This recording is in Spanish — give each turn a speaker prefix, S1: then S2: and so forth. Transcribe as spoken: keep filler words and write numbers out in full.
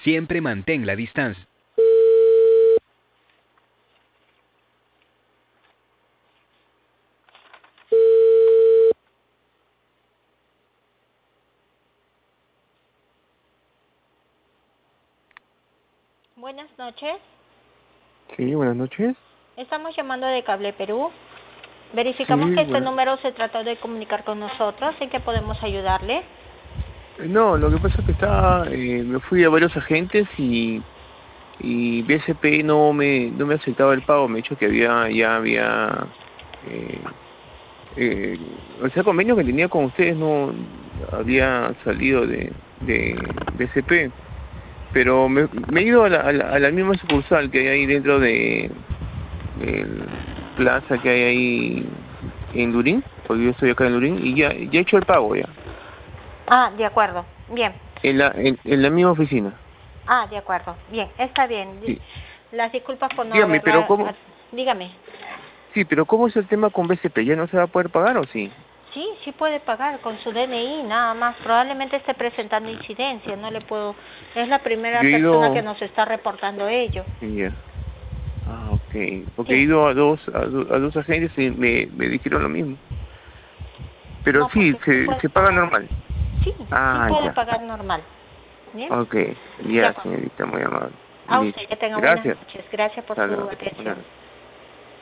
S1: Siempre mantén la distancia.
S2: Buenas noches.
S3: Sí, buenas noches.
S2: Estamos llamando de Cable Perú. Verificamos
S3: Sí,
S2: que este
S3: bueno.
S2: número se trató de comunicar con nosotros. ¿En qué podemos ayudarle?
S3: No, lo que pasa es que estaba, eh, me fui a varios agentes y, y B S P no me, no me aceptaba el pago. Me ha dicho que había, ya había, eh, eh, o sea, convenio que tenía con ustedes no había salido de, de B S P. Pero me, me he ido a la, a la, a la misma sucursal que hay ahí dentro de el plaza que hay ahí en Lurín, porque yo estoy acá en Lurín, y ya, ya he hecho el pago ya,
S2: Ah, de acuerdo. Bien.
S3: en la, en, en la misma oficina.
S2: Ah, de acuerdo. Bien, está bien.
S3: Sí.
S2: Las disculpas por no
S3: Dígame, pero
S2: haberla...
S3: ¿cómo?
S2: Dígame.
S3: Sí, pero ¿cómo es el tema con B C P? ¿Ya no se va a poder pagar o sí?
S2: Sí, sí puede pagar con su D N I, nada más. Probablemente esté presentando incidencia, no le puedo... Es la primera
S3: Yo he
S2: persona que
S3: ido,
S2: nos está reportando ello.
S3: ya, ah, ok, porque he
S2: Sí.
S3: ido a dos, a, do- a dos agentes y me, me dijeron lo mismo. Pero
S2: No,
S3: sí,
S2: porque sí
S3: se,
S2: puede
S3: se paga
S2: pagar.
S3: normal.
S2: Sí, sí
S3: Ah,
S2: puede
S3: ya,
S2: pagar normal. ¿Bien?
S3: ok,
S2: De
S3: ya,
S2: acuerdo.
S3: señorita, muy amable.
S2: A usted
S3: Listo.
S2: que tenga buenas
S3: Gracias.
S2: noches. Gracias por
S3: Hasta
S2: su
S3: luego.
S2: atención.
S3: Buenas noches.